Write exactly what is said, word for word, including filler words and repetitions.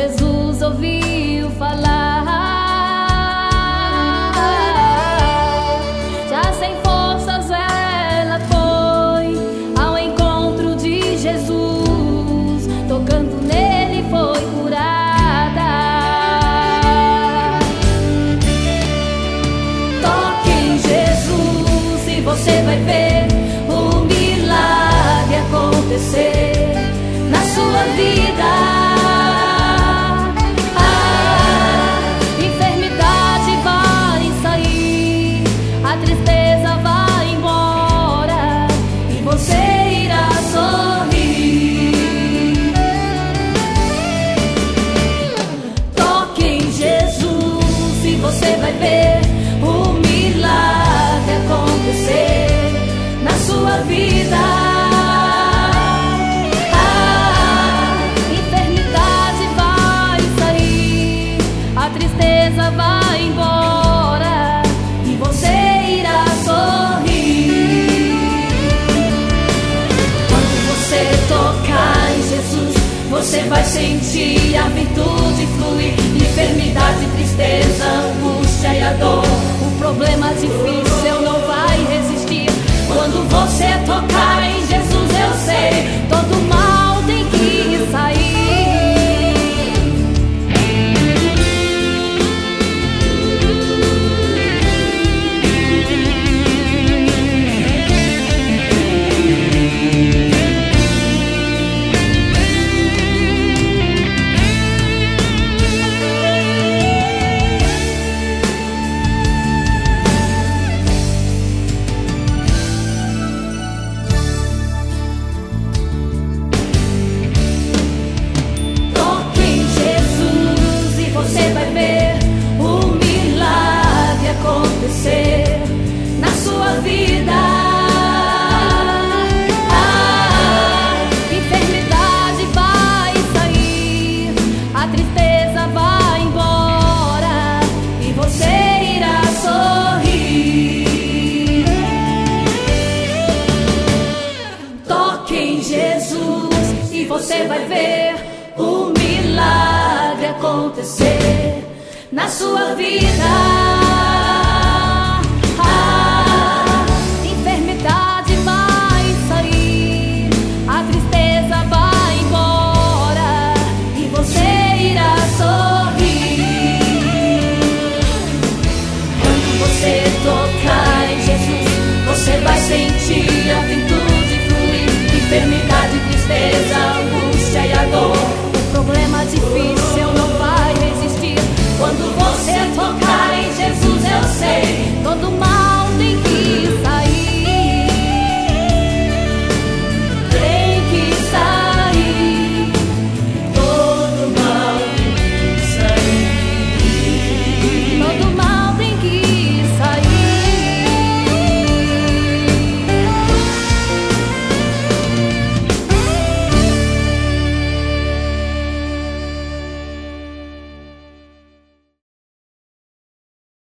Jesus ouviu falar. Já sem forças ela foi ao encontro de Jesus, tocando nele foi curada. Toque em Jesus e você vai ver o milagre acontecer na sua vida. Você vai ver o milagre acontecer na sua vida. A enfermidade vai sair, a tristeza vai embora e você irá sorrir. Quando você tocar em Jesus, você vai sentir a virtude fluir. Enfermidade, tristeza, angústia e a dor, o problema difícil não vai resistir. Quando você tocar em Jesus, eu sei, todo mal tem que sair. Na sua vida, a enfermidade vai sair, a tristeza vai embora e você irá sorrir. Toque em Jesus e você vai ver o milagre acontecer na sua vida.